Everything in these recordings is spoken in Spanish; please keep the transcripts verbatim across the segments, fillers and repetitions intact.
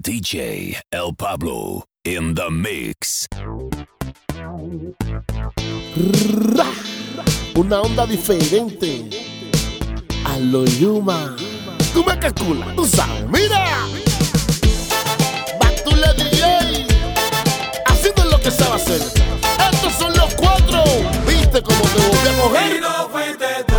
D J El Pablo in the mix. Una onda diferente a lo Yuma. Tú me calculas, tú sabes, mira. Back to the D J, haciendo lo que sabe hacer. Estos son los cuatro. ¿Viste cómo te volví a coger? Y no fuiste tú.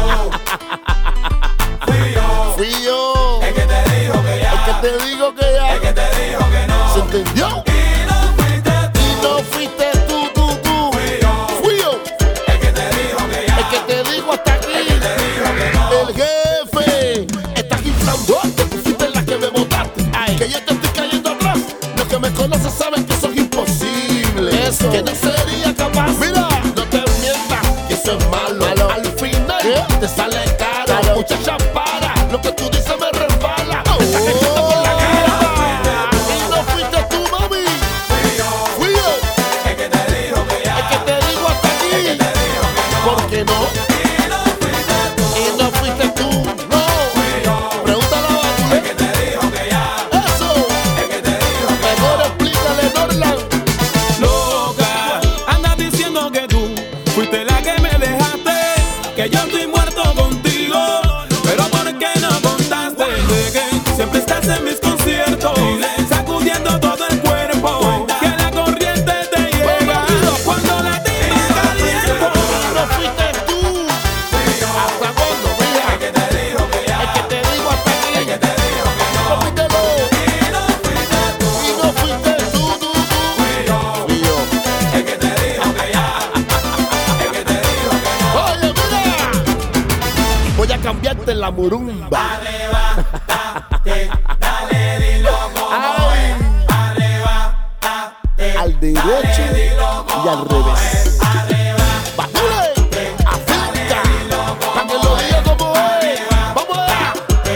Fui yo. Fui yo. El que te dijo que ya. El que te digo que ya. El que te dijo que no. ¿Se entendió? Y no fuiste tú. Y no fuiste tú, tú, tú. Fui yo. Fui yo. El que te dijo que ya. El que te digo hasta aquí. El que te dijo que no. El jefe. Estás inflando. Que tú fuiste la que me botaste. Ay. Que yo te estoy cayendo atrás. Los que me conocen saben que eso es imposible. Eso. Que no sería capaz. Mira. No te mientas. Que eso es malo. malo. Al final. ¿Qué? Te sale caro. Claro. Muchacha, para. Lo que tú dices me resbala. Oh. Te estás echando por la cara. Y no fuiste tú, mami. Fui yo. Fui yo. El que te dijo que ya. El que te digo hasta aquí. El que te dijo que no. ¿Por qué no? Y no fuiste tú. Y no fuiste tú. No. Fui yo. Pregúntale a Bakule. El que te dijo que ya. Eso. El que te dijo que Mejor no. explícale, Norland. Loca, andas diciendo que tú fuiste la que me dejaste, que yo estoy muerto contigo, pero ¿por qué no contaste de que siempre estás en mis conciertos, sacudiendo todo el cuerpo, que la corriente te llega cuando la timba caliento? No fuiste tú. Fui yo. ¿Hasta cuándo? Mira. El que te dijo que ya. El que te digo hasta aquí. El que te dijo que no. Repítelo. Y no fuiste tú. Y no fuiste tú, tú, tú. Fui yo. Fui yo. El que te dijo que ya. El que te dijo que no. Oye, mira. Voy a cambiarte la murumba. Arrebátate, dale, dilo como es. Arrebátate, Al derecho dilo como y al revés. Arrebátate, Bakule. Afinca. Para que lo diga como es. Vamos allá.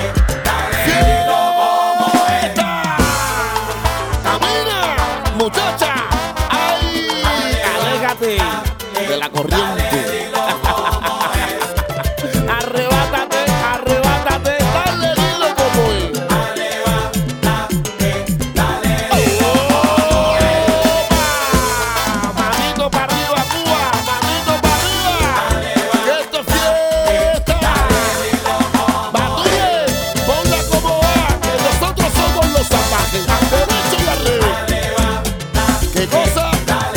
Fiesta. Camina, muchacha. Ay, aléjate de la corriente. Arrebátate, arrebátate, dale, dilo como es. Oh, manito para arriba, Cuba, manito para arriba. Que esto es fiesta. Bakule, ponla como va, que nosotros somos los salvajes. Al derecho y al revés. ¿Qué cosa?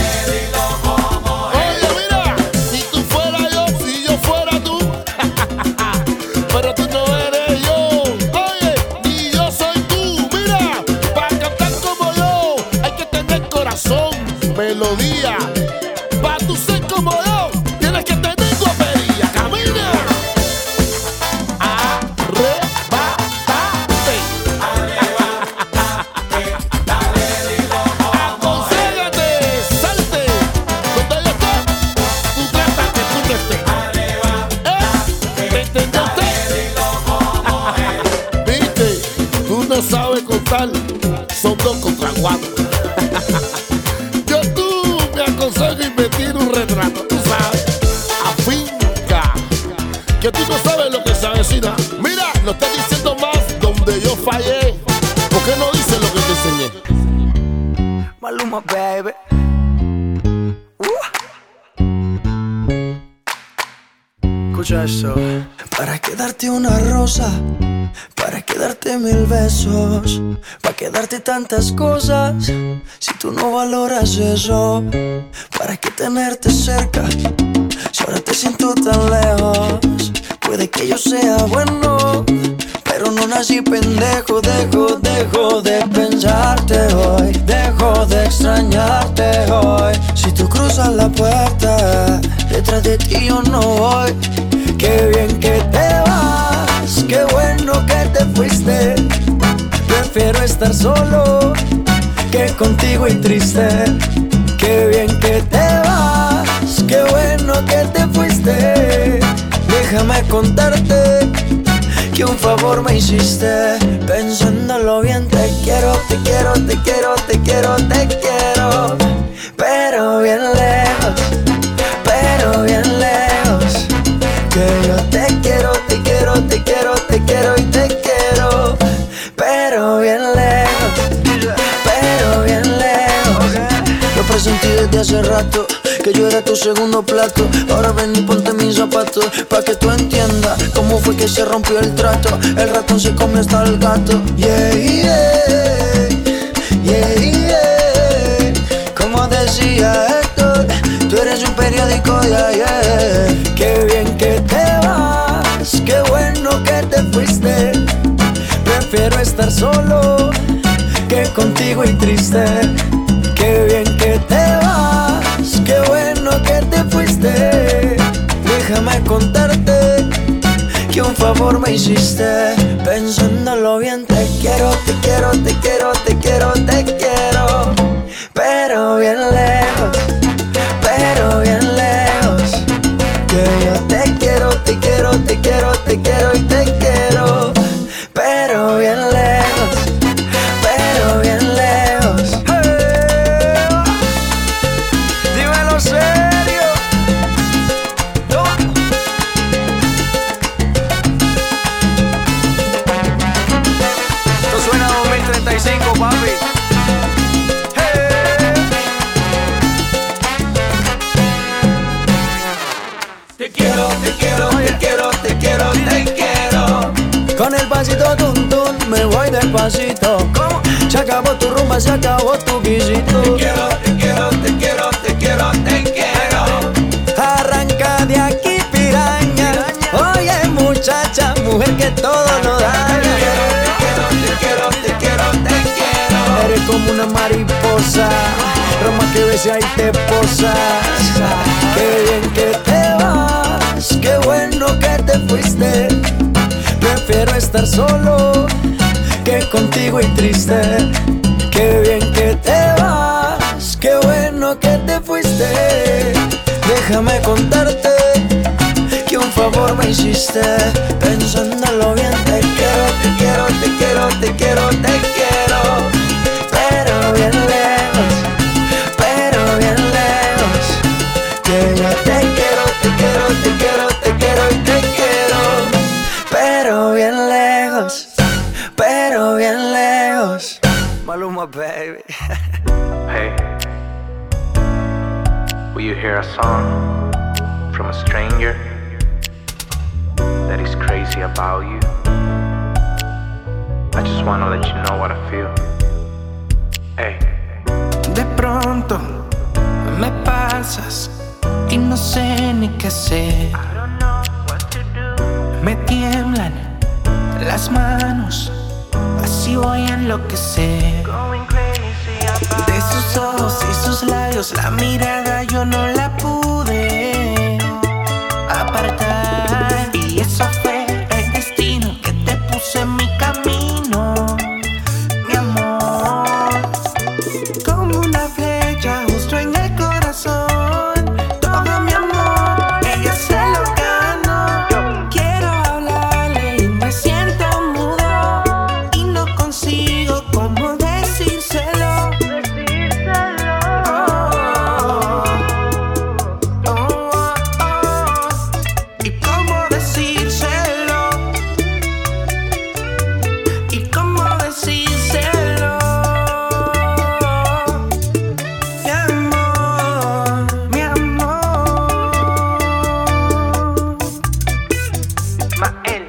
Oye, mira, si tú fueras yo, si yo fuera tú, pero tú no eres yo. Oye, ni yo soy tú. Mira, para cantar como yo hay que tener corazón, melodía. Para tú ser como yo tienes que tener guapería. Camina, arrebátate. Aconségate, salte. Donde yo esté, tú trátate, tú no estés. ¿Eh? ¿Me entendió usted? Viste, tú no sabes contar. Son dos contra cuatro. Yo tú me aconsejo y me tiro un retrato. Tú sabes, afinca. Que tú no sabes lo que se avecina. Mira, no estoy diciendo más donde yo fallé. ¿Por qué no dices lo que te enseñé? Maluma, baby. Escucha esto. Para quedarte una rosa, para quedarte mil besos, para quedarte tantas cosas, si tú no valoras eso, ¿para qué tenerte cerca? Si ahora te siento tan lejos, puede que yo sea bueno, pero no nací pendejo. Dejo, dejo de pensarte hoy, dejo de extrañarte hoy. Si tú cruzas la puerta, detrás de ti yo no voy. Qué bien que te vas, qué bueno que te fuiste. Prefiero estar solo que contigo y triste. Qué bien que te vas, qué bueno que te fuiste. Déjame contarte que un favor me hiciste. Pensándolo bien, te quiero, te quiero, te quiero, te quiero, te quiero. Pero bien lejos, pero bien lejos. Que yo te quiero, te quiero, te quiero, te quiero y te quiero. Pero bien lejos. desde hace rato que yo era tu segundo plato. Ahora ven y ponte mis zapatos pa' que tú entiendas cómo fue que se rompió el trato. El ratón se comió hasta el gato. Yeah, yeah, yeah, yeah. Como decía Héctor, tú eres un periódico, yeah, yeah. Qué bien que te vas, qué bueno que te fuiste. Prefiero estar solo que contigo y triste. Qué bien que te vas, qué bueno que te fuiste. Déjame contarte que un favor me hiciste. Pensándolo bien, te quiero, te quiero, te quiero, te quiero, te quiero. Pero bien lejos, pero bien lejos. Que yo te quiero, te quiero, te quiero, te quiero y te quiero. Pero bien lejos, pero bien lejos. Hey, dímelo serio. No. Esto suena a dos mil treinta y cinco, papi. Hey. Te quiero, te quiero, te quiero, te quiero, te quiero. Con el pasito tun tun me voy despacito. ¿Cómo? Se acabó tu rumba, se acabó tu guisito. Te quiero, te quiero, te quiero, te quiero, te quiero. Arranca de aquí, piraña. Oye, muchacha, mujer que todo lo daña. Te quiero, te quiero, te quiero, te quiero, te quiero. Eres como una mariposa, Roma que ves y ahí te posas. Qué bien que te vas, qué bueno que te fuiste. Prefiero estar solo que contigo y triste. Qué bien que te vas, qué bueno que te fuiste. Déjame contarte que un favor me hiciste. Pensándolo bien, te quiero, te quiero, te quiero, te quiero, te quiero. Pero bien lejos, pero bien lejos. Que yo te quiero, te quiero, te quiero, te quiero y te quiero. Pero bien lejos, pero bien lejos. Maluma, baby. Hey, will you hear a song from a stranger that is crazy about you? I just wanna let you know what I feel. Hey. De pronto me pasas y no sé ni qué hacer. Me tiemblan las manos, así voy a enloquecer. De sus ojos y sus labios, la mirada yo no la pude apartar. Y eso fue el destino que te puso en mi camino, mi amor. Como una flecha justo en el corazón, todo mi amor, ella se lo ganó. Quiero hablarle y me siento mudo y no consigo cómo decírselo. Oh, oh, oh, oh. Y cómo decírselo. Y cómo decírselo. Mi amor, mi amor. Mael,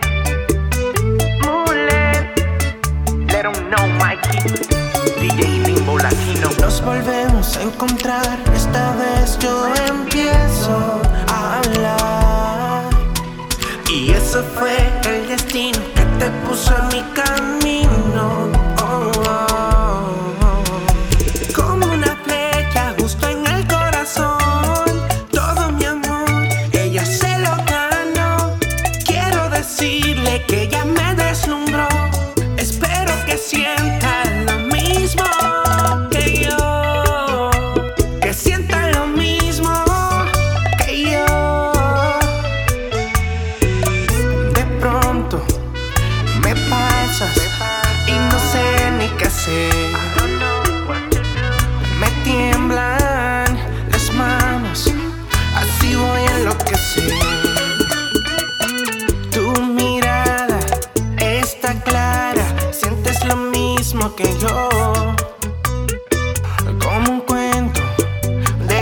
Mule, let 'em know Mikey, D J Limbo Latino. Nos volvemos a encontrar, esta vez yo empiezo a hablar. Y eso fue el destino que te puso en mi camino. Oh, oh, oh. Como una flecha justo en el corazón, todo mi amor, ella se lo ganó. Quiero decirle que ella me deslumbró. Espero que sienta lo mismo que yo, que sienta lo mismo que yo. De pronto me pasas y no sé ni qué hacer. Me tiemblan las manos, así voy a enloquecer. Tu mirada está clara, sientes lo mismo que yo. Como un cuento de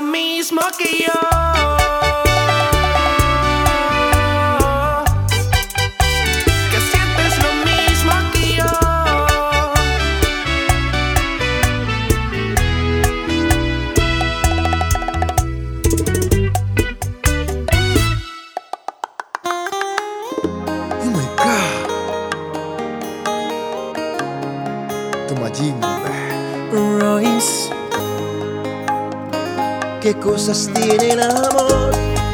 mismo que yo. Que sientes lo mismo que yo. Oh my God. Toma Jimmy. Royce, ¿qué cosas tiene el amor?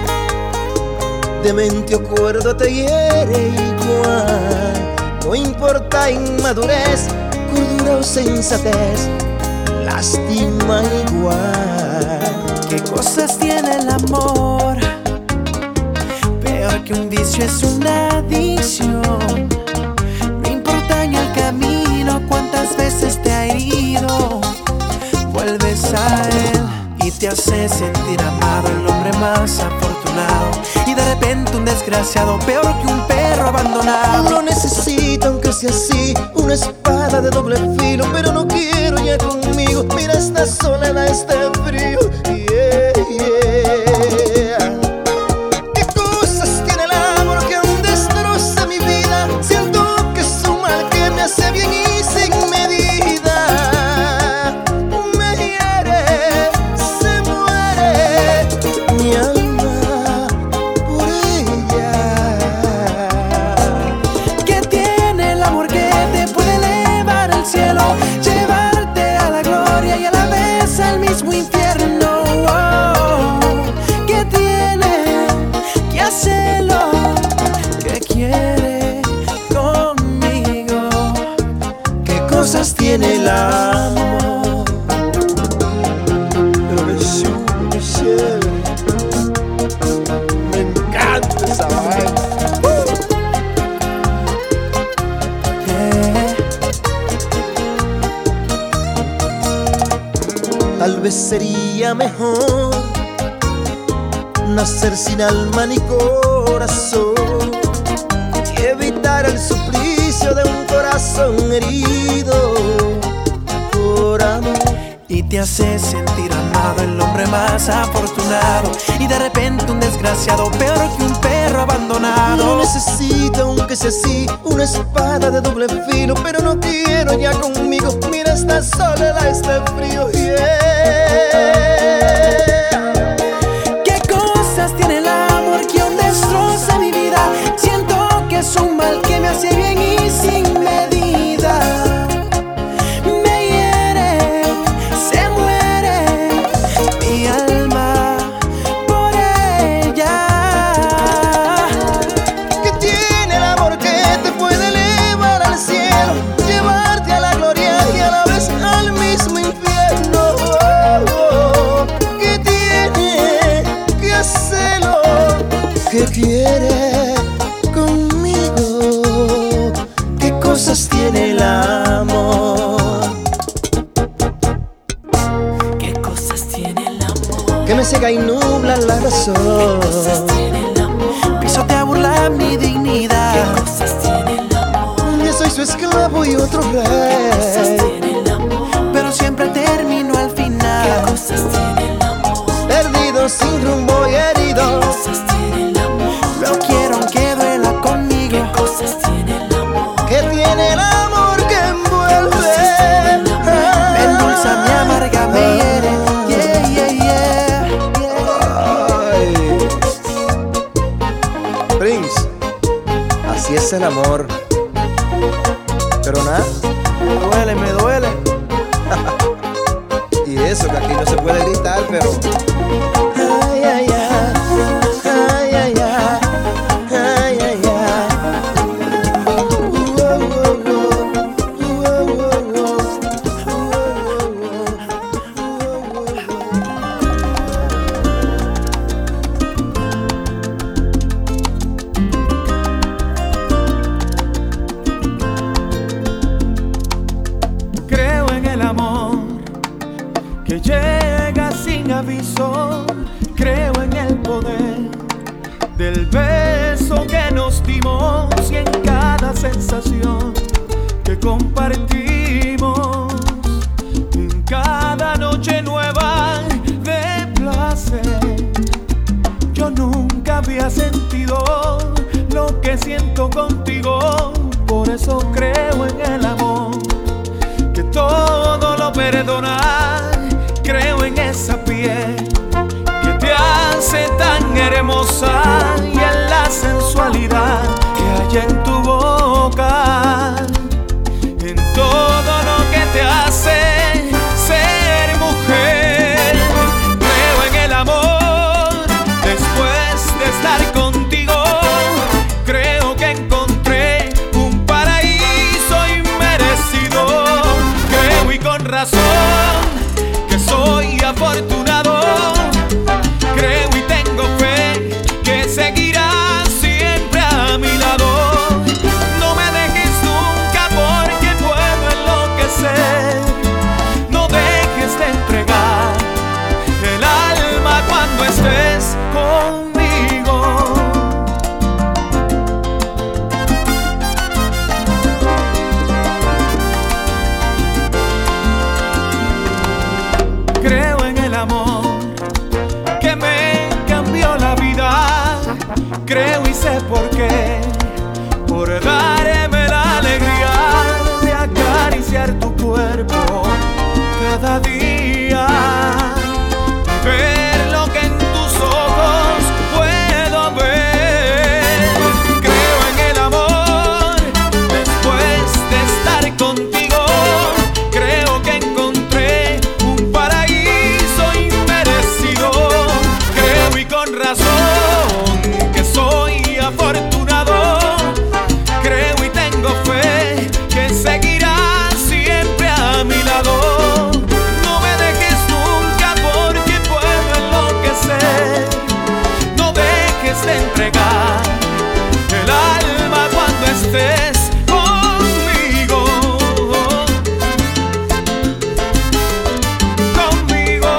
De mente o cuerdo te hiere igual. No importa inmadurez, cordura o sensatez, lastima igual. ¿Qué cosas tiene el amor? Peor que un vicio es una adicción. No importa en el camino cuántas veces te ha herido, vuelves a él y te hace sentir amado, el hombre más afortunado. Y de repente un desgraciado, peor que un perro abandonado. No necesito, aunque sea así, una espada de doble filo, pero no quiero ya conmigo. Mira esta soledad, este frío. Yeah, yeah. ¿Qué cosas tiene el amor que aún destroza mi vida? Siento que es un mal que me hace bien y sin medida. Me hiere, se muere mi alma por ella. ¿Qué tiene el amor que te puede elevar al cielo, llevarte a la gloria y a la vez al mismo infierno? Oh, ¿qué tiene que hacerlo? ¿Qué quiere conmigo? ¿Qué cosas tiene el amor? Pero me chulo, me chévere. Me encanta esa vaina. Yeah. Tal vez sería mejor nacer sin alma ni corazón y evitar el suplicio de un corazón herido por amor. Y te hace sentir amado, el hombre más afortunado. Y de repente un desgraciado, peor que un perro abandonado. No necesito, aunque sea así, una espada de doble filo, pero no quiero ya conmigo. Mira esta soledad, este frío. Yeah. ¿Qué cosas tiene el amor que aún destroza mi vida? Siento que es un mal que me hace bien y sin medida. Me hiere, se muere mi alma por ella. Que tiene el amor que te puede elevar al cielo, llevarte a la gloria y a la vez al mismo infierno. Oh, oh. Que tiene que hacerlo, que quiere conmigo. ¿Qué cosas tiene el amor? ¿Qué cosas tiene el amor? Que me ciega y nubla la razón. Tiene el amor. Pisotea, burla mi dignidad. ¿Qué cosas tiene el amor? Un día soy su esclavo y otro rey, Tiene el amor. Pero siempre termino al final. ¿Qué cosas tiene el amor? perdido, sin rumbo y herido. ¿Qué cosas tiene el amor? Lo quiero aunque duela conmigo. ¿Qué cosas tiene el amor? Que tiene el amor que envuelve. Me endulza, me amarga, me hiere. Yeah, yeah, yeah, yeah. Ay. Prince, así es el amor. Pero nada, Me duele, me duele. y eso que aquí no se puede gritar, pero ay, ay, ay, ay, ay, ay, ay, ay, ay. Uh, uh, uh, uh, uh, uh, uh, Creo en el amor que llega sin aviso. Creo en el poder del beso que nos dimos y en cada sensación que compartimos, en cada noche nueva de placer. siento contigo, por eso creo en el amor, que todo lo perdona. Creo en esa piel que te hace tan hermosa y en la sensualidad que hay en tu boca, en todo lo que te hace ser mujer. Creo en el amor después de estar contigo. Creo que encontré un paraíso inmerecido. Creo y con razón que soy afortunado. Creo y tengo fe que seguirás siempre a mi lado. No me dejes nunca porque puedo enloquecer. No dejes de entregar el alma cuando estés conmigo. Creo en el amor que me cambió la vida. Creo y sé por qué. Por darme la alegría de acariciar tu cuerpo cada día. Ver lo que en tus ojos puedo ver. Creo en el amor después de estar contigo. Creo que encontré un paraíso inmerecido. Creo y con razón que soy afortunado. Creo y tengo fe que seguirás siempre a mi lado. No me dejes nunca porque puedo enloquecer. No dejes de entregar el alma cuando estés conmigo. Conmigo.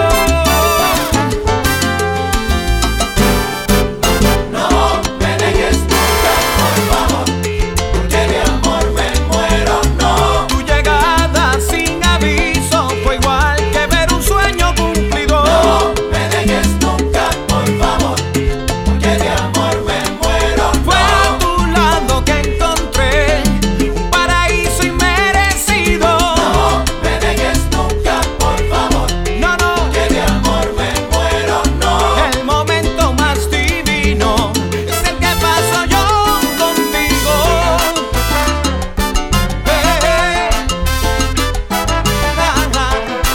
No me dejes nunca, por favor, porque de amor me muero, no. Tu llegada sin aviso fue igual que ver un sueño cumplido. No me dejes nunca, por favor, porque de amor me muero, Fue a no. tu lado que encontré un paraíso inmerecido. No me dejes nunca, por favor, No, no, porque de amor me muero, no. el momento más divino es el que paso yo contigo. Eh, eh. Ah, ah.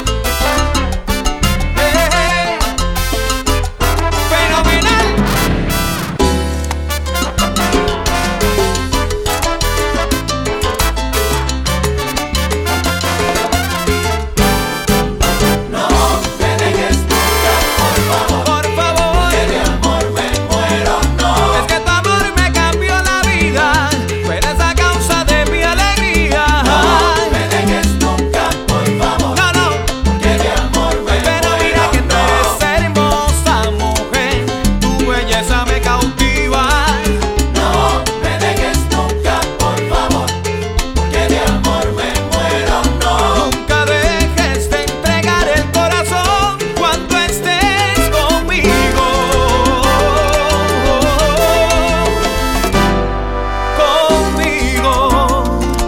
Eh, fenomenal. No me dejes nunca, por favor, Por favor, que de amor me muero, no. es que tu amor me cambió la vida. Tú eres la causa de mi alegría. No me dejes nunca, por favor, No, no, que de amor me pero mira que tú muero, eres hermosa mujer. Tu belleza me cautiva. no. No me dejes nunca, por favor, porque de amor me muero, no. Nunca dejes de entregar el corazón cuando estés conmigo. Conmigo.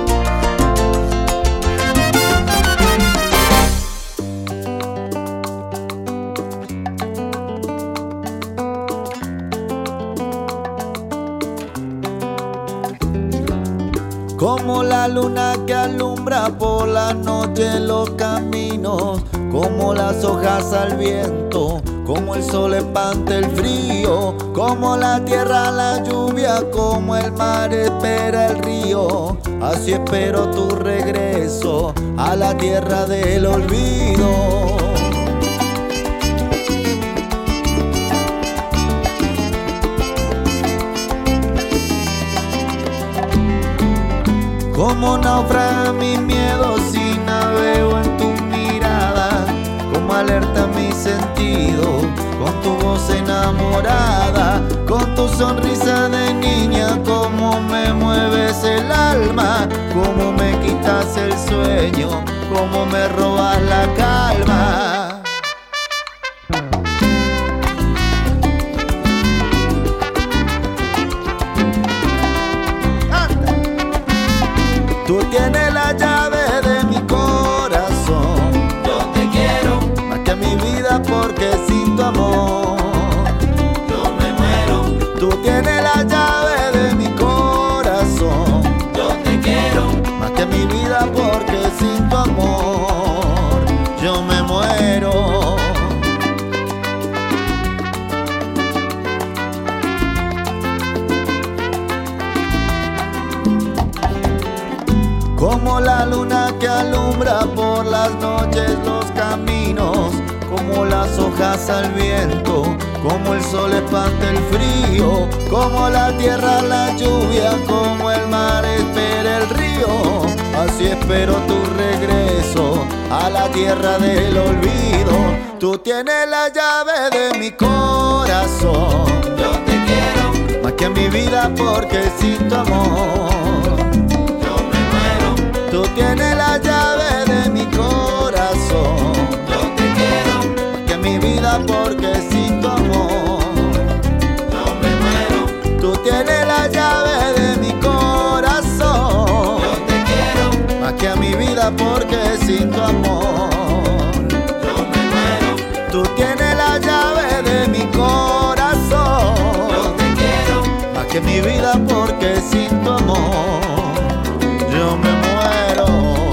Como la luna que alumbra por la noche los caminos, como las hojas al viento, como el sol espanta el frío, como la tierra la lluvia, como el mar espera el río. Así espero tu regreso a la tierra del olvido. Como naufraga mi miedo si navego en tu mirada, como alerta mi sentido con tu voz enamorada, con tu sonrisa de niña, como me mueves el alma, como me quitas el sueño, como me robas la calma. la luna que alumbra por las noches los caminos, como las hojas al viento, como el sol espanta el frío, como la tierra la lluvia, como el mar espera el río. Así espero tu regreso a la tierra del olvido. Tú tienes la llave de mi corazón. Yo te quiero más que a mi vida, porque sin tu amor yo me muero. tú tienes la llave de mi corazón. Yo te quiero Más que a mi vida, porque sin tu amor yo me muero. tú tienes la llave de mi corazón. Yo te quiero Más que a mi vida, porque sin tu amor yo me muero. tú tienes la llave de mi corazón. Yo te quiero Más que mi vida, porque sin tu amor yo me muero.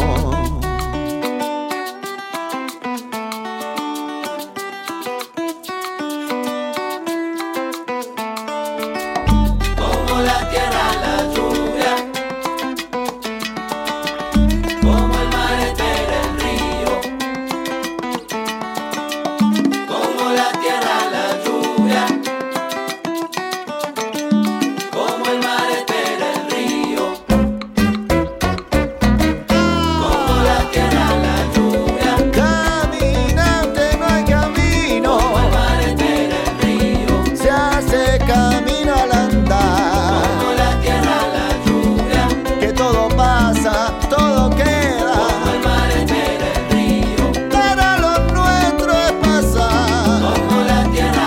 como la tierra la lluvia, como el mar espera el río, como la tierra la lluvia, como el mar espera el río, como la tierra la lluvia, Caminante no hay camino, como el mar espera el río, se hace camino al andar. como la tierra la lluvia, Que todo pasa, todo queda, como el mar espera el río, pero lo nuestro es pasar. como la tierra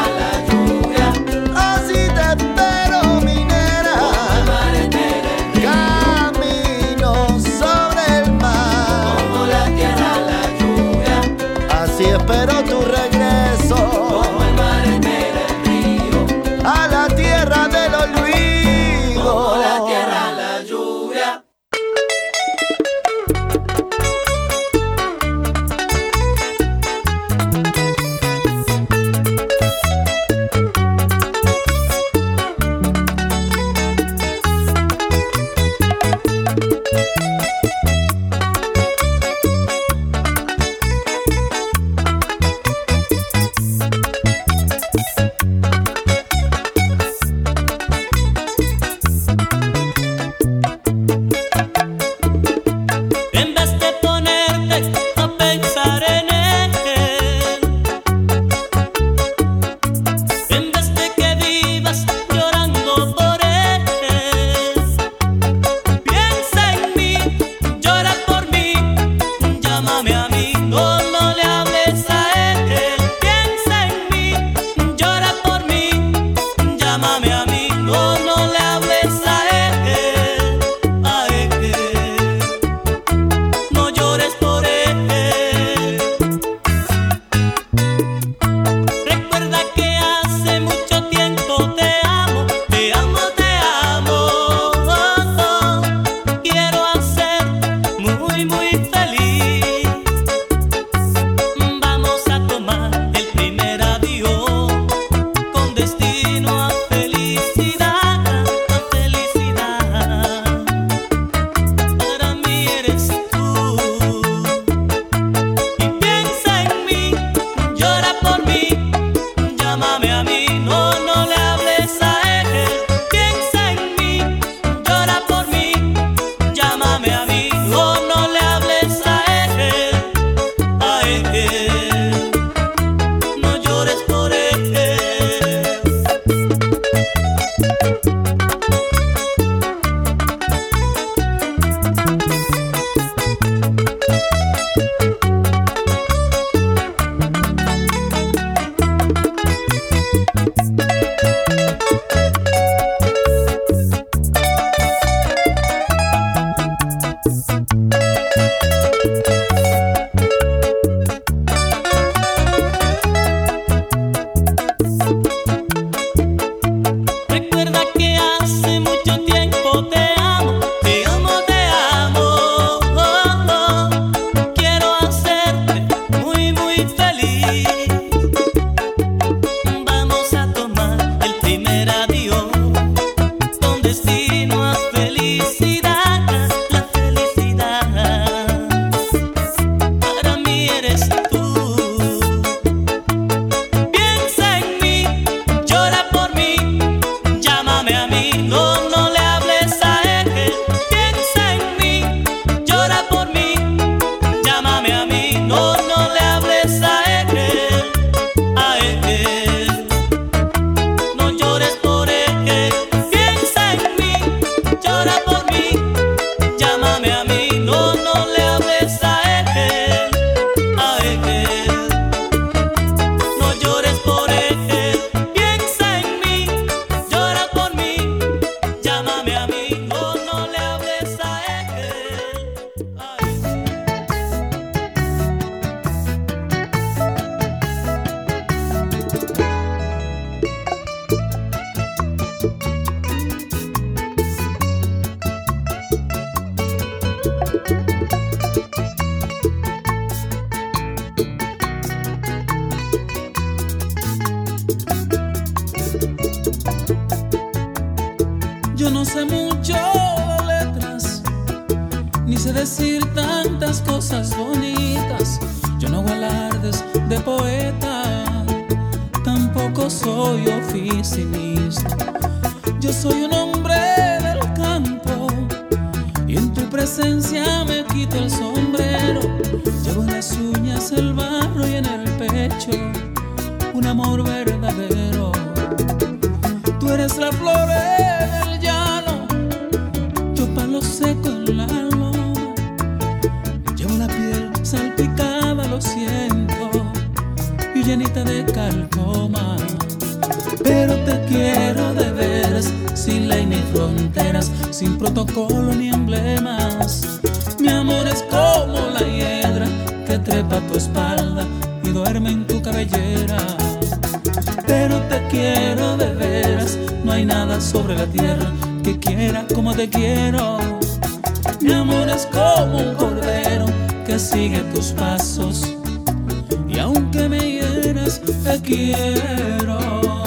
Yo no sé mucho de letras, ni sé decir tantas cosas bonitas. Yo no hago alardes de poeta, tampoco soy oficinista. Yo soy un hombre del campo y en tu presencia me quito el sombrero. Llevo en las uñas el barro y en el pecho un amor verdadero. Tú eres la flor del llano, yo palo seco en la loma. Llevo la piel salpicada, lo siento, y llenita de calcoma. Pero te quiero de veras, sin ley ni fronteras, sin protocolo ni emblemas. Mi amor es como la hiedra que trepa a tu espalda y duerme en tu cabellera. Pero te quiero de veras, no hay nada sobre la tierra que quiera como te quiero. Mi amor es como un cordero que sigue tus pasos, y aunque me hieras, te quiero.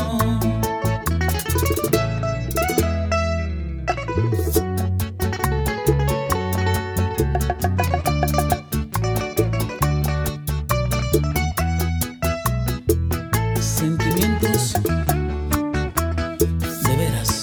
Sentimientos de veras.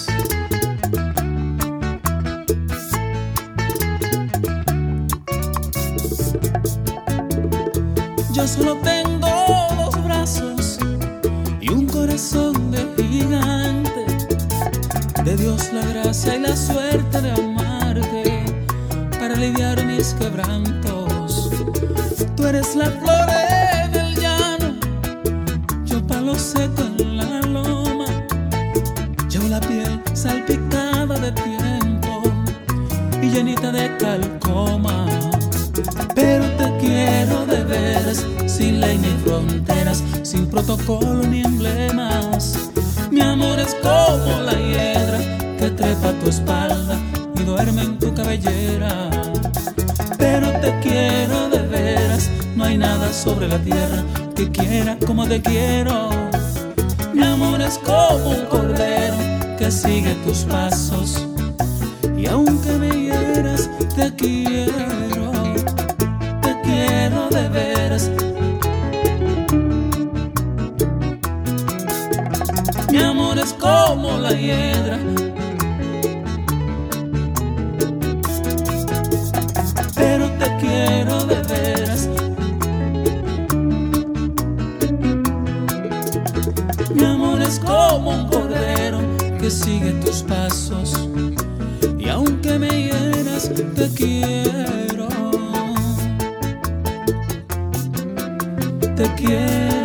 Yo solo tengo dos brazos y un corazón de gigante. De Dios la gracia y la suerte de amarte para aliviar mis quebrantos. Tú eres la flor del llano, yo palo seco en la loma. Llevo la piel salpicada de tiempo y llenita de calcoma. Pero te quiero de veras, sin ley ni fronteras, sin protocolo ni emblemas. Mi amor es como la hiedra que trepa a tu espalda y duerme en tu cabellera. Pero te quiero de veras, no hay nada sobre la tierra que quiera como te quiero. Mi amor es como un cordero que sigue tus pasos, y aunque me hieras, te quiero. Te quiero de veras. Mi amor es como la hiedra, pero te quiero de veras. Mi amor es como un cordero que sigue tus pasos, y aunque me hieras, te quiero. Te quiero.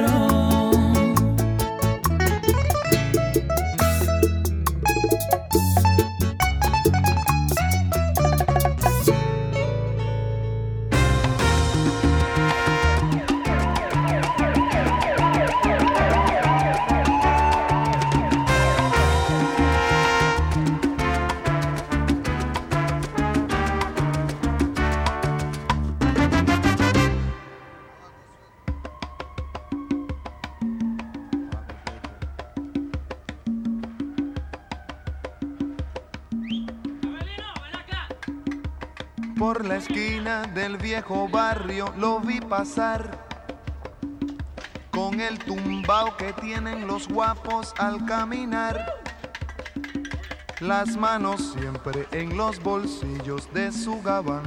Por la esquina del viejo barrio lo vi pasar, con el tumbao que tienen los guapos al caminar, las manos siempre en los bolsillos de su gabán,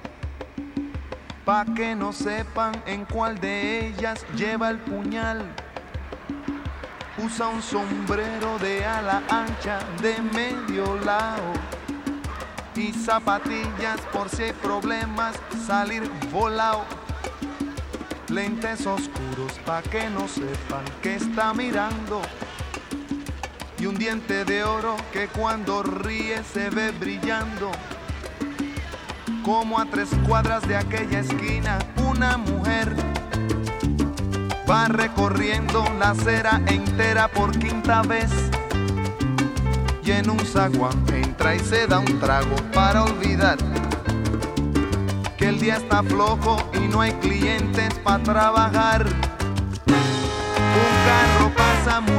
pa' que no sepan en cuál de ellas lleva el puñal. Usa un sombrero de ala ancha de medio lado y zapatillas por si hay problemas salir volado. Lentes oscuros pa' que no sepan que está mirando, y un diente de oro que cuando ríe se ve brillando. Como a tres cuadras de aquella esquina una mujer va recorriendo la acera entera por quinta vez, y en un zaguán entra y se da un trago para olvidar que el día está flojo y no hay clientes para trabajar. Un carro pasa muy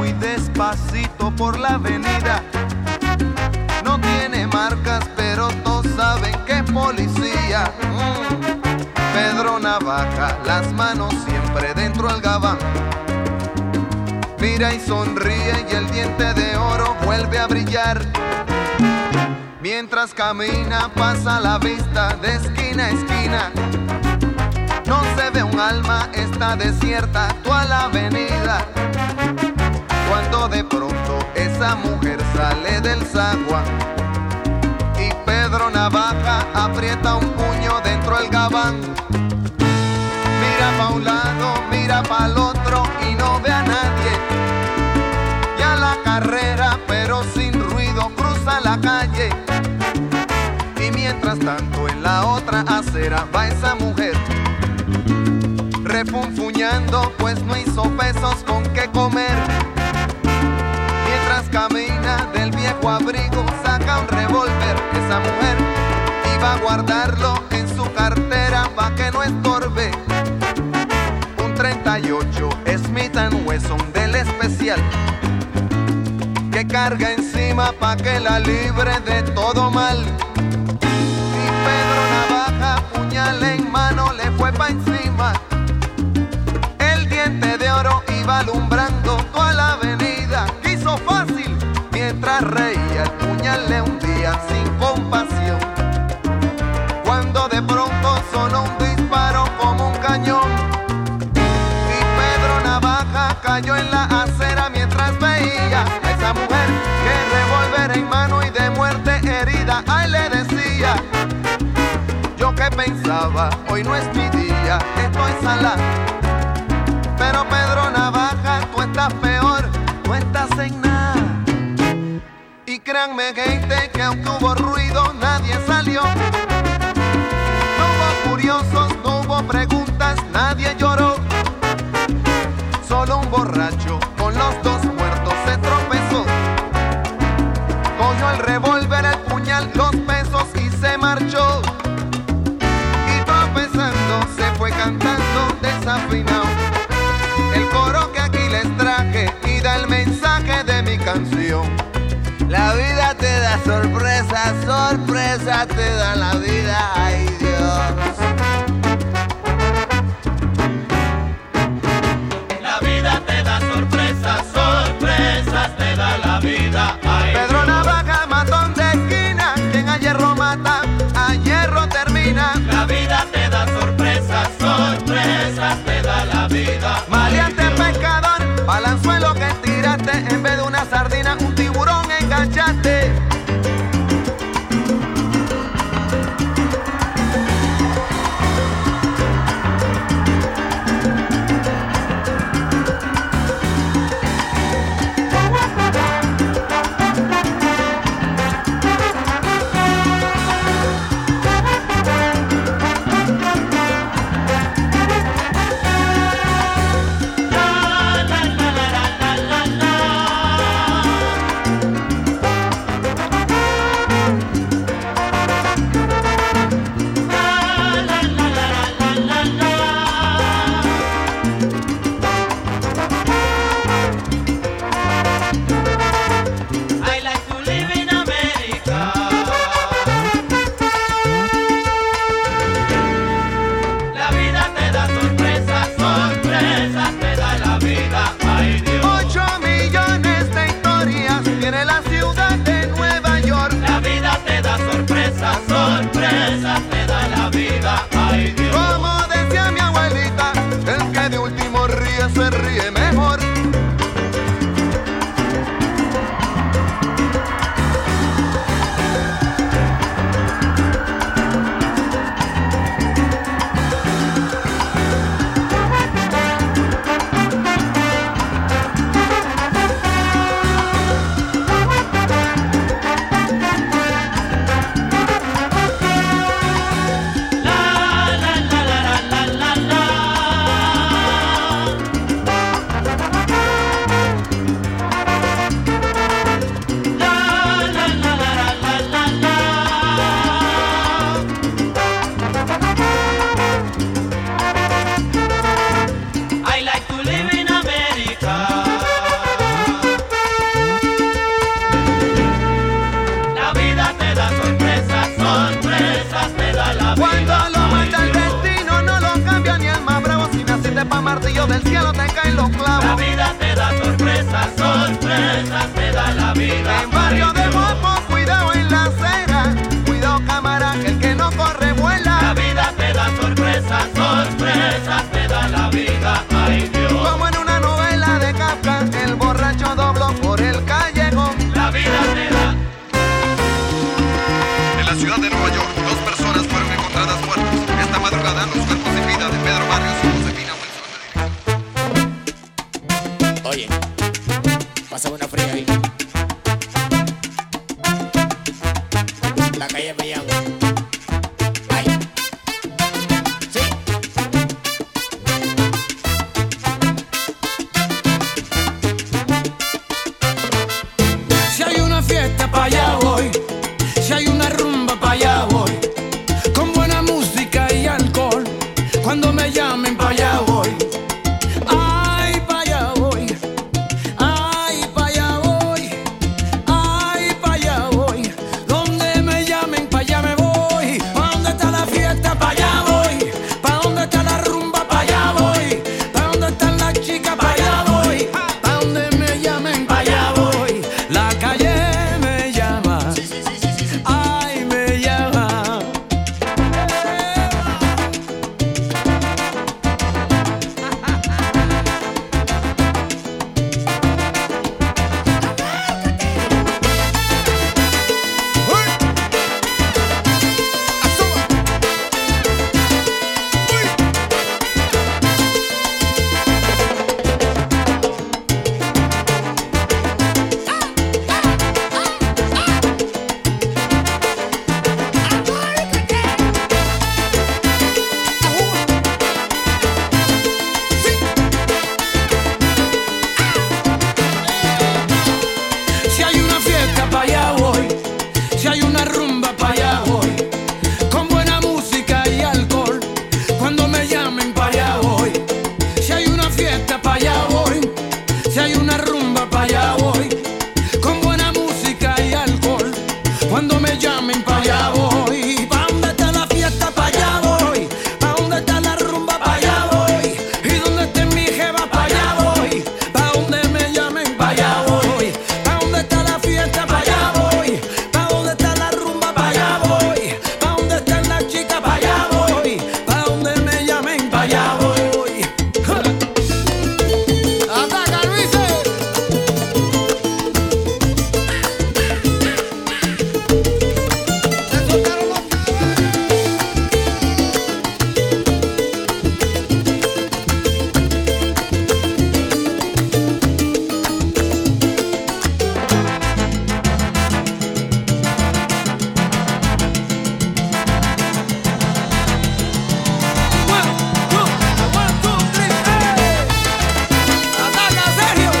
despacito por la avenida. No tiene marcas, pero todos saben que es policía. Mm. Pedro Navaja, las manos siempre dentro del gabán. Mira y sonríe y el diente de oro vuelve a brillar. Mientras camina pasa la vista de esquina a esquina. No se ve un alma, está desierta toda la avenida. Cuando de pronto esa mujer sale del zaguán y Pedro Navaja aprieta un puño dentro del gabán. Mira pa' un lado, mira pa' el otro y no ve a nadie. Y a la carrera, pero sin ruido, cruza la calle. Y mientras tanto en la otra acera va esa mujer refunfuñando, pues no hizo pesos con qué comer. Mientras camina del viejo abrigo saca un revólver. Esa mujer iba a guardarlo en su cartera pa' que no estorbe. Un treinta y ocho Smith and Wesson del especial que carga encima pa' que la libre de todo mal. Y Pedro Navaja, puñal en mano, le fue pa' encima. El diente de oro iba alumbrando toda la avenida. Quiso fácil mientras reía, el puñal le hundía sin compasión. Cuando de pronto sonó un disparo como un cañón y Pedro Navaja cayó en la acera mientras veía a esa mujer que revólver en mano y de muerte herida. Ay, le decía, yo que pensaba, hoy no es mi día, estoy salada. Pero Pedro Navaja, tú estás peor, tú estás en nada. Y créanme, gente, que aunque hubo ruido, nadie salió. No hubo curiosos, no hubo preguntas, nadie lloró. Solo un borracho con los dos muertos se tropezó. Cogió el revólver, el puñal, los pesos y se marchó. Y tropezando se fue cantando desafinado el coro que aquí les traje y da el mensaje de mi canción. La vida te da sorpresa, sorpresa te da la vida, ay Dios. La vida te da sorpresas, sorpresas te da la vida, ay Pedro Dios. Navaja, matón de esquina, quien a hierro mata, a hierro termina. La vida te da sorpresas, sorpresas te da la vida. Maleante pescador, balanzuelo que tiraste, en vez de una sardina, un tiburón enganchaste. del cielo te caen los clavos. La vida te da sorpresas, sorpresas te da la vida. En barrio de Mopo, cuidado en la acera, cuidado cámara, que el que no corre vuela. La vida te da sorpresas, sorpresas te da la vida, ay Dios. Como en una novela de Kafka, el borracho dobló por el callejón. La vida te da. En la ciudad de Nueva York, dos personas fueron encontradas muertas esta madrugada. Los cuerpos sin vida de Pedro Barrios y Josefina Wilson. Oye, pásame una fría ahí. La calle me llama. Ay. Sí. Si hay una fiesta, pa' allá voy. Si hay una rumba, pa' allá voy. Con buena música y alcohol. Cuando me llamen, pa' allá voy. Ay, pa' allá voy. Ay, pa' allá voy. Ay, pa' allá voy. Donde me llamen, pa' allá me voy. ¿Pa' dónde está la fiesta? Pa' allá voy. ¿Pa' dónde está la rumba? Pa' allá voy. ¿Pa' dónde están las chicas? Pa' allá voy. ¿Pa' dónde me llamen? Pa' allá voy. La calle me llama. Ay, me llama. Si hay una fiesta, pa' allá voy. Si hay una rumba, pa' allá voy. Con buena música y alcohol. Cuando me llamen, pa' allá voy. Si hay una fiesta, pa' allá voy. Si hay una rumba, pa' allá voy. Con buena música y alcohol. Cuando me llamen, pa' allá voy. ¿Pa' dónde está la fiesta? Pa' allá voy. ¿Pa' dónde está la rumba? Pa' allá voy. ¿Y dónde está mi jeva? Pa' allá voy. ¿Pa' dónde me llamen? Pa' allá voy. ¿Pa' dónde está la fiesta? Pa' allá voy. ¿Pa' dónde está la rumba? Pa' allá voy. ¿Pa' dónde están las chicas? Pa' allá voy. ¿Pa' dónde me llamen? Pa' allá voy. ¡Ataca, Luises! ¡Ataca, Sergio!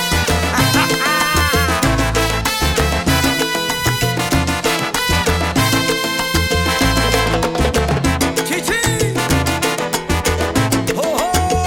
¡Chichi! ¡Oh, oh!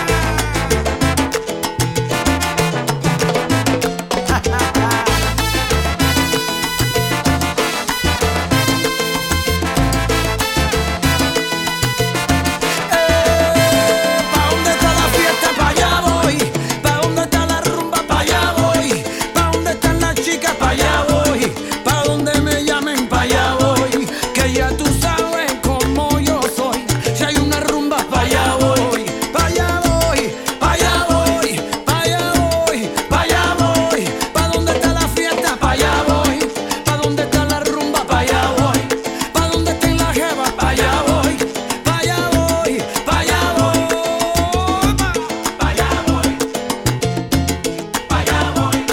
¿Pa' dónde está la fiesta? Pa' allá voy. ¿Pa' dónde está la rumba? Pa' allá voy. ¿Pa' dónde están las chicas? Pa' allá voy. ¿Pa' dónde me llamen? Pa' allá voy. Que ya tú sabes cómo yo soy. Si hay una rumba, pa' allá voy. Pa' allá voy. Pa' allá voy. Pa' allá voy. Pa' allá voy. ¿Pa' dónde está la fiesta? Pa' allá voy. ¿Pa' dónde está la rumba? Pa' allá voy. ¿Pa' dónde estén las jevas? Pa' allá voy. Pa' allá voy. Pa' allá voy. Pa' allá voy. Pa' allá voy.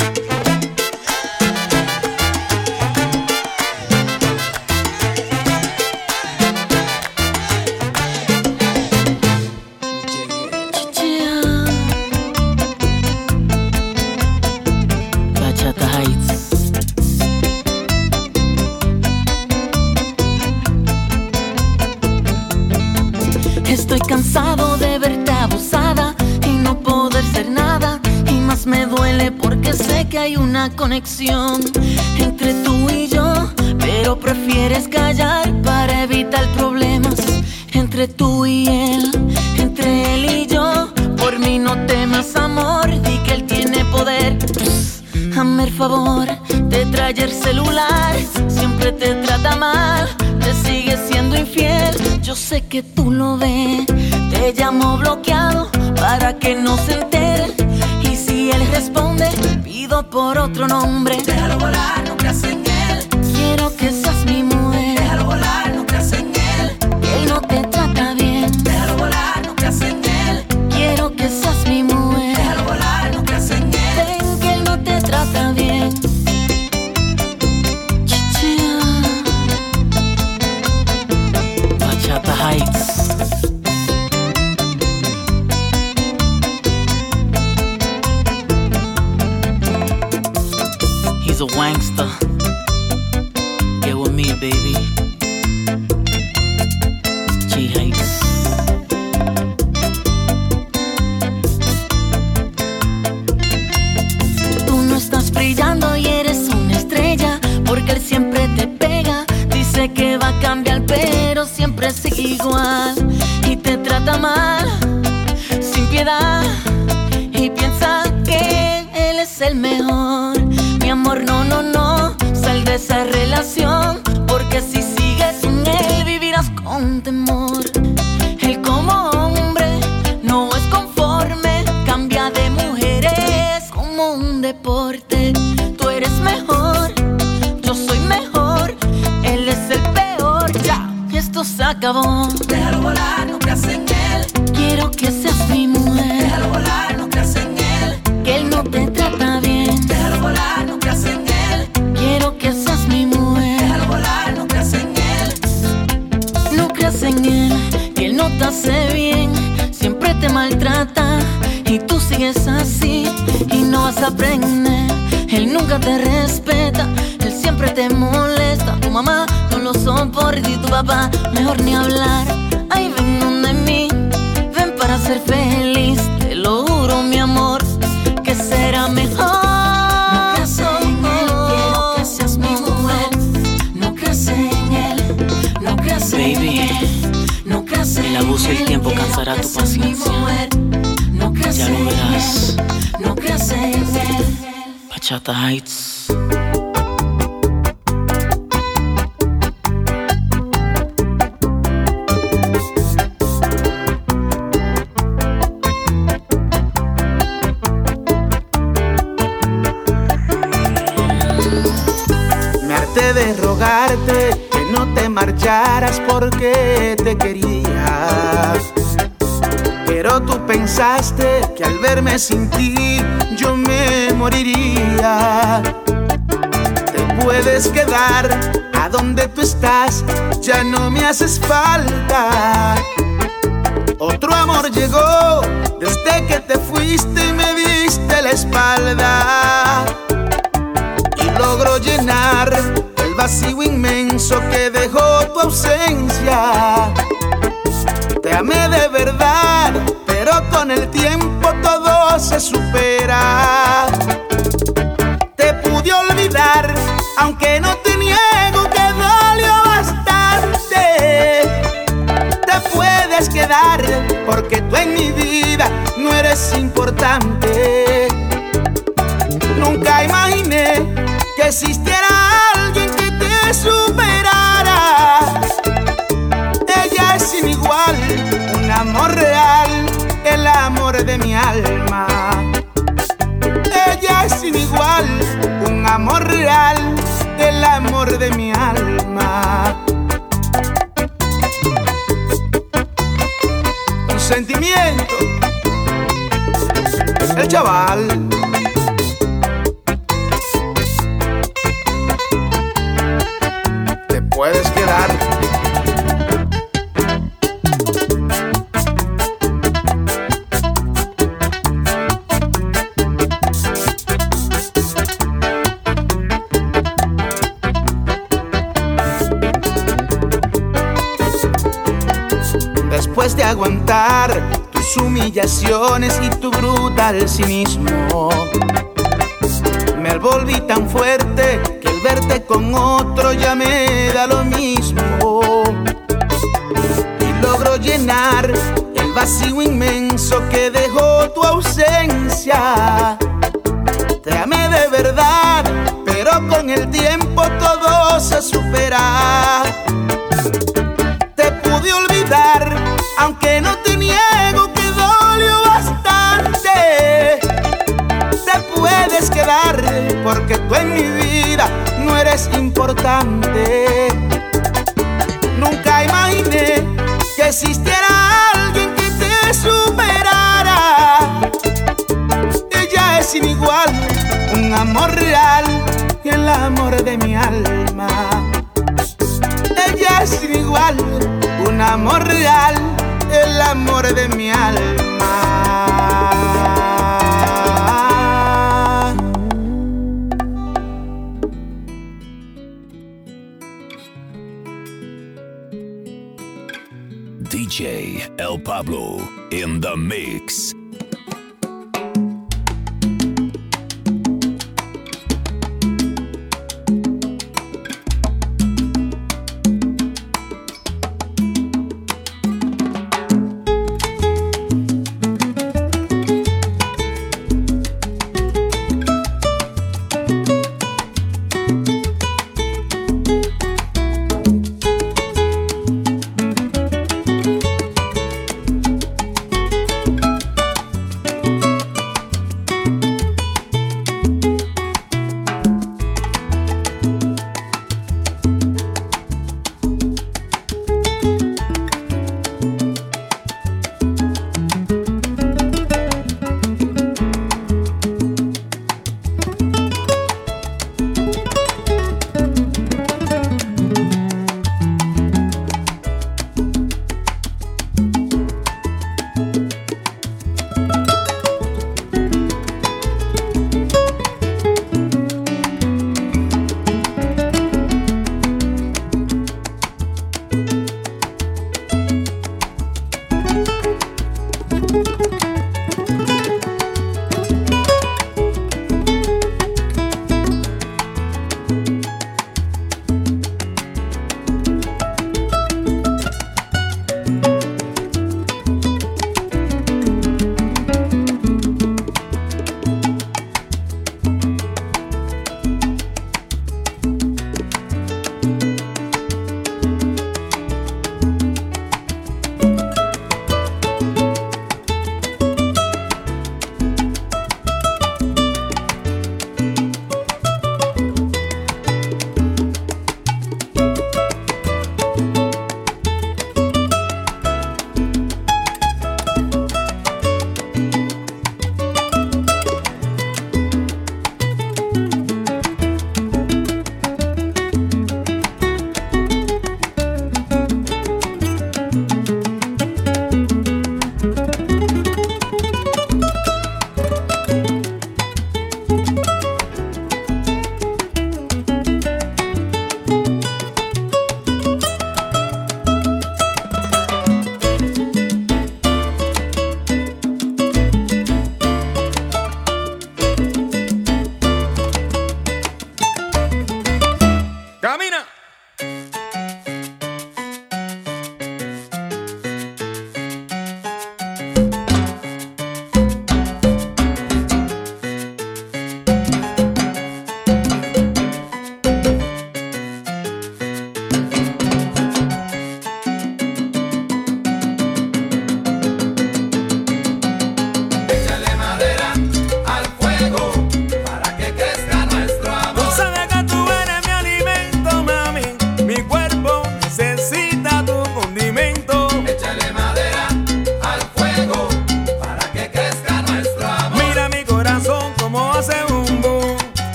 Bachata Heights. Estoy cansado de verte abusada y no poder ser nada. Y más me duele porque sé que hay una conexión entre tú y yo, pero prefieres callar para evitar problemas entre tú y él, entre él y yo. Por mí no temas, amor, di que él tiene poder. Hazme el favor, te trae el celular, siempre te trata mal, te sigue siendo infiel. Yo sé que tú lo ves, te llamo bloqueado para que no se entere. Y si él responde, pido por otro nombre. Déjalo volar, no creas en él. Quiero que seas mi mujer. Déjalo volar, no creas en él. Que él no te trata bien. Déjalo volar, no creas en él. Quiero que seas mi mujer. Déjalo volar, no creas en él. Ven que él no te trata bien. Chichia. Bachata Heights. He's a wankster. Get with me, baby. G Heights. Tú no estás brillando y eres una estrella, porque él siempre te pega. Dice que va a cambiar, pero siempre sigue igual. Y te trata mal, sin piedad. Y piensa que él es el mejor. Mi amor, no, no, no, sal de esa relación, porque si sigues sin él vivirás con temor. Él como hombre no es conforme, cambia de mujeres como un deporte. Tú eres mejor, yo soy mejor, él es el peor. Ya, esto se acabó. Déjalo volar, no creas en él. Quiero que seas mi mujer. Déjalo volar, no creas en él. Que él no te trata bien. Déjalo volar, no creas en él. Quiero que seas mi mujer. Déjalo volar, no creas en él. No creas en él, que él no te hace bien. Siempre te maltrata y tú sigues así y no vas a aprender. Él nunca te respeta, él siempre te molesta. Tu mamá no lo soporta y tu papá mejor ni hablar. Ay, ven donde mí, ven para ser feliz. Te lo juro, mi amor, que será mejor. No creas en él, quiero que seas mi mujer. No creas en él, no creas en él. No creas en él. El abuso del tiempo cansará tu paciencia. No creas Ya lo verás. no creas en él. Bachata Heights. Me harté de rogarte que no te marcharas porque te quería. Pero tú pensaste que al verme sin ti yo me moriría. Te puedes quedar a donde tú estás, ya no me haces falta. Otro amor llegó desde que te fuiste y me diste la espalda. Y logro llenar el vacío inmenso que dejó tu ausencia. Te amé de verdad, pero con el tiempo todo se supera. Te pude olvidar, aunque no te niego que dolió bastante. Te puedes quedar, porque tú en mi vida no eres importante. Nunca imaginé que existiera alguien que te superara. Ella es sin igual, un amor real, el amor de mi alma. Ella es sin igual, un amor real, el amor de mi alma. Un sentimiento, el chaval. Te puedes quedar. Después de aguantar tus humillaciones y tu brutal cinismo, me volví tan fuerte que el verte con otro ya me da lo mismo. Y logro llenar el vacío inmenso que dejó tu ausencia. Te amé de verdad, pero con el tiempo todo se supera. Te pude olvidar, aunque no te niego que dolió bastante. Te puedes quedar, porque tú en mi vida no eres importante. Nunca imaginé que existiera alguien que te superara. Ella es sin igual, un amor real y el amor de mi alma. Ella es sin igual, un amor real, el amor de mi alma. D J El Pablo in the mix.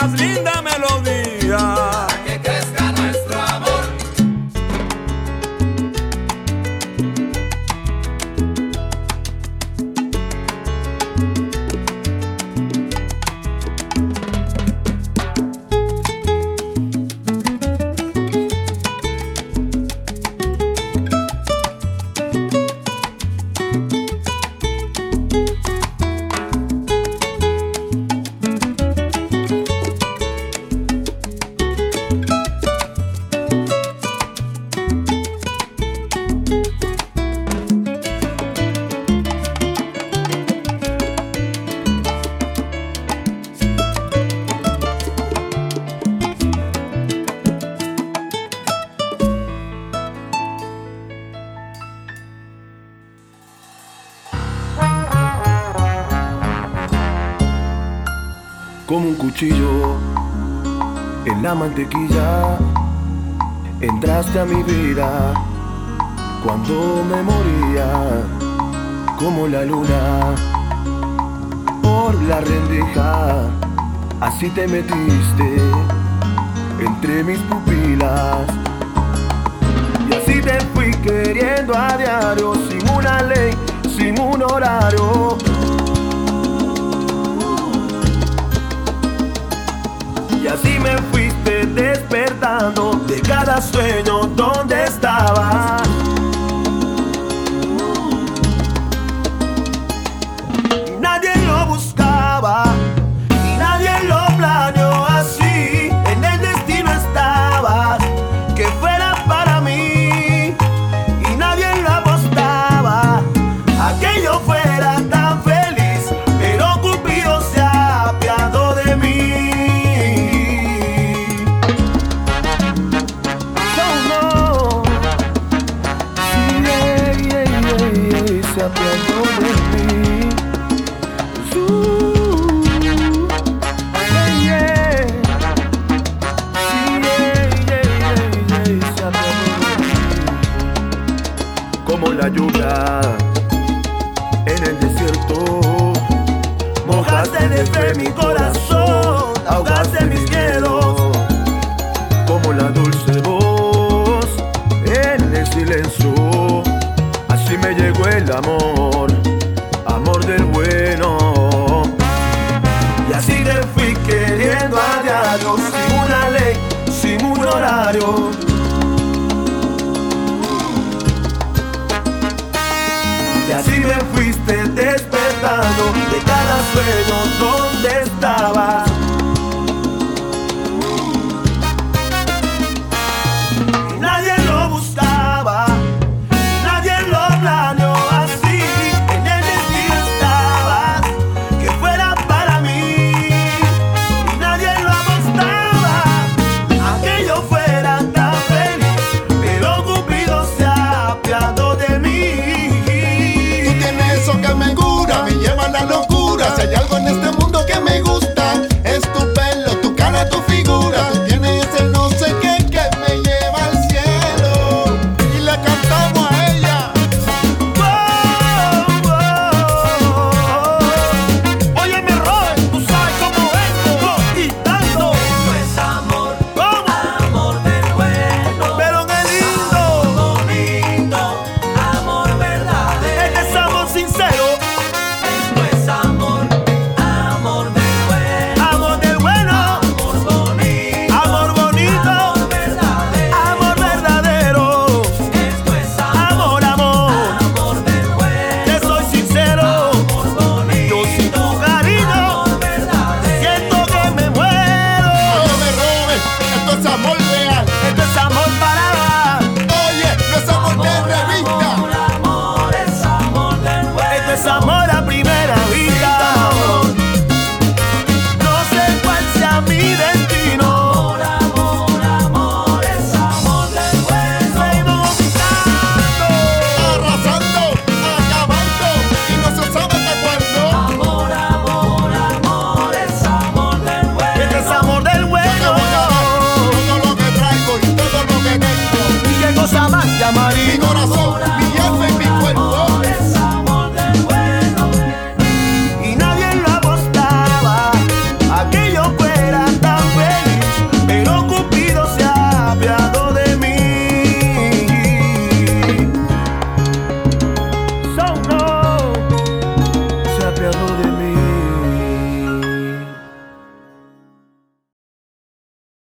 más linda melodía. Para que crezca nuestro amor. Como un cuchillo en la mantequilla, entraste a mi vida cuando me moría. Como la luna por la rendija, así te metiste entre mis pupilas. Y así te fui queriendo a diario, sin una ley, sin un horario. Y así me fuiste despertando de cada sueño donde estabas. Y nadie lo buscaba, y nadie lo planeó así. En el destino estabas, que fuera para mí. Y nadie lo apostaba, aquello fuera tan feliz. Pero Cupido se apiadó de mí. Se apiadó de mí. Uh, yeah, yeah. Sí, yeah, yeah, yeah, yeah. Se apiadó de mí. Como la lluvia en el desierto, mojaste de fe mi corazón, ahogaste mis miedos. Como la dulce voz en el silencio, así me llegó el amor, amor del bueno. Y así te fui queriendo a diario, sin una ley, sin un horario. Y así me fuiste despertando de cada sueño donde estabas.